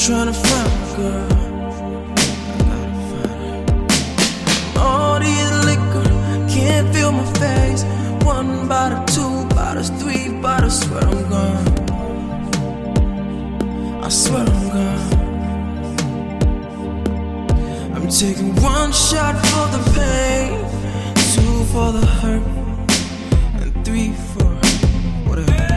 trying to find a girl. I gotta find her. All these liquor can't feel my face. 1 bottle, 2 bottles, 3 bottles. Swear I'm gone. I swear I'm gone. I'm taking 1 shot for the pain, 2 for the hurt, and 3 for whatever.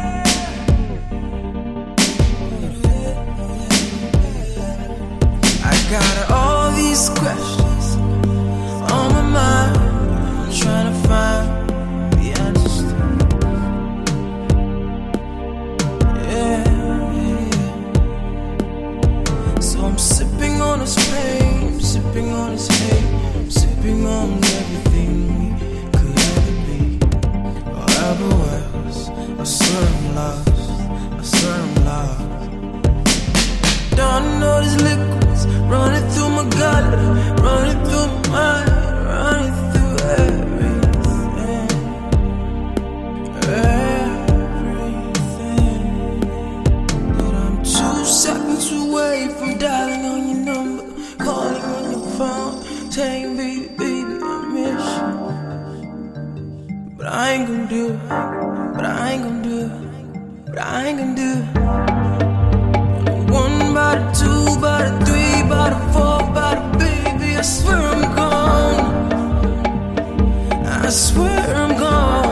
I got all these questions on my mind, trying to find the answers. Yeah. So I'm sipping on his pain, sipping on his hate, sipping on everything we could ever be or ever was. I swear I'm lost, I swear I'm lost. Don't know these liquids running through my gut, running through my mind, running through everything, everything. But I'm 2 seconds away from dialing on your number, calling on your phone, saying baby, baby, I miss you. But I ain't gon' do it, but I ain't gon' do it, but I ain't gon' do it. 1 bottle, 2 bottle, 3 bottle, 4 bottle, baby, I swear I'm gone. I swear I'm gone.